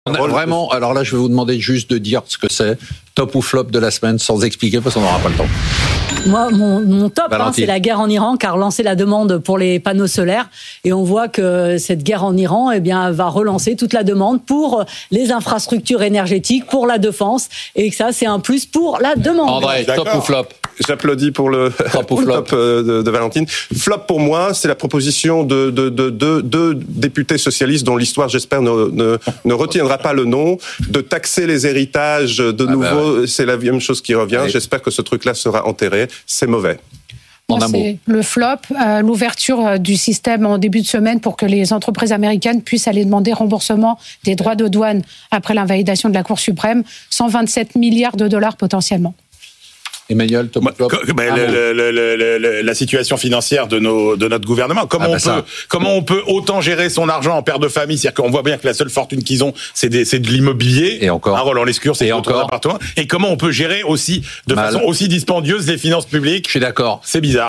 Vraiment, alors là, je vais vous demander juste de dire ce que c'est, top ou flop de la semaine, sans expliquer, parce qu'on n'aura pas le temps. Moi, mon top, c'est la guerre en Iran, qui a relancé la demande pour les panneaux solaires. Et on voit que cette guerre en Iran, va relancer toute la demande pour les infrastructures énergétiques, pour la défense. Et que ça, c'est un plus pour la demande. André, top ou flop? J'applaudis pour le top de Valentine. Flop pour moi, c'est la proposition de deux députés socialistes dont l'histoire, j'espère, ne retiendra pas le nom, de taxer les héritages de nouveau. C'est la même chose qui revient. Oui. J'espère que ce truc-là sera enterré. C'est mauvais. C'est le flop, l'ouverture du système en début de semaine pour que les entreprises américaines puissent aller demander remboursement des droits de douane après l'invalidation de la Cour suprême, 127 milliards de dollars potentiellement. Emmanuel, la situation financière de notre gouvernement. Comment on peut autant gérer son argent en père de famille? C'est-à-dire qu'on voit bien que la seule fortune qu'ils ont, c'est de l'immobilier. Et encore. Roland Lescure, c'est encore appartement. Et comment on peut gérer aussi de façon aussi dispendieuse les finances publiques? Je suis d'accord. C'est bizarre.